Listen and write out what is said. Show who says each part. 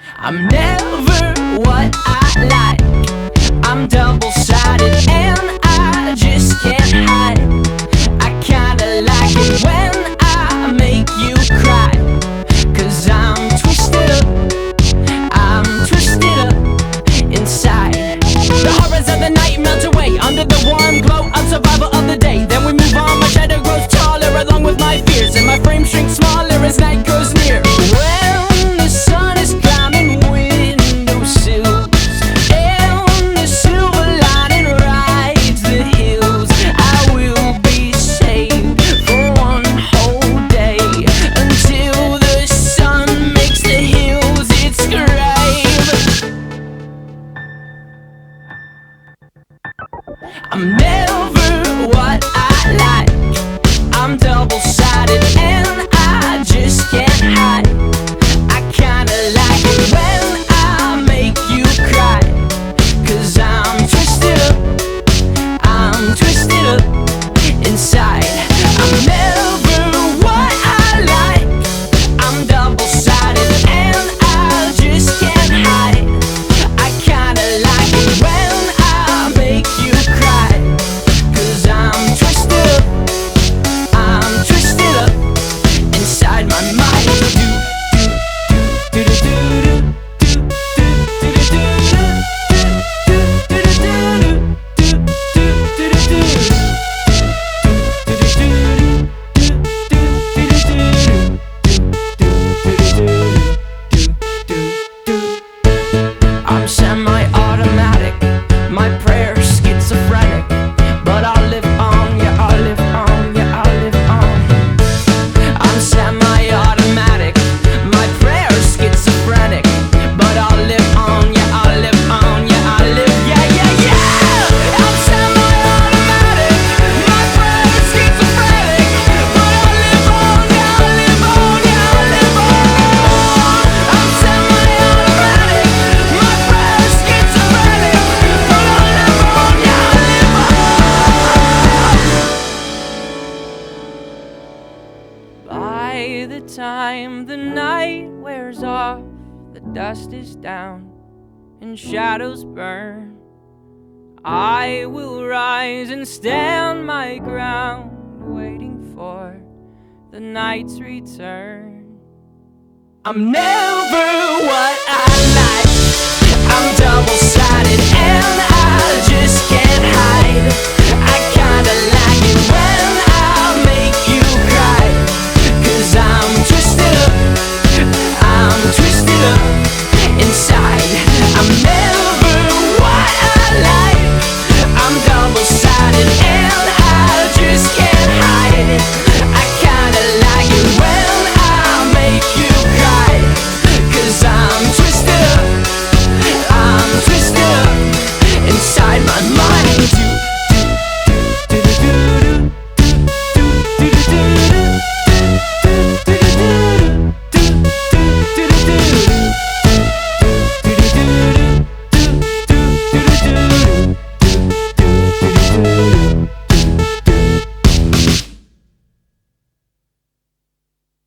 Speaker 1: I'm never what I like. I'm double-sided and I just can't hide. I kinda like it when I make you cry, 'cause I'm twisted up inside. The horrors of the night melt away under the warm glow of survival of the day. Then we move on, my shadow grows taller along with my fears, and my frame shrinks smaller as night goes near. When the sun is climbing windowsills and the silver lining rides the hills, I will be saved for one whole day, until the sun makes the hills its grave. I'm never what I like. I'm double-sided and I just can't hide. I kinda like it when I make you cry, 'cause I'm twisted up inside. I'm never what I like. I'm double-sided and I just can't hide. I kinda like it when I make you cry, 'cause I'm twisted up inside my mind. I'm semi-automatic, my prayer's schizophrenic, but I'll live on, yeah, I'll live on, yeah, I'll live on. I'm semi-automatic, my prayer's schizophrenic, but I'll live on, yeah, I'll live on, yeah, I'll live, yeah, yeah, yeah. I'm semi-automatic, my prayer's schizophrenic, but I'll live on, yeah, I'll live on, yeah, I'll live on. I'm semi-automatic, my prayer's schizophrenic, but I'll live on, yeah, I'll live on. By the time the night wears off, the dust is down and shadows burn, I will rise and stand my ground, waiting for the night's return. I'm never what I like. I'm double-sided and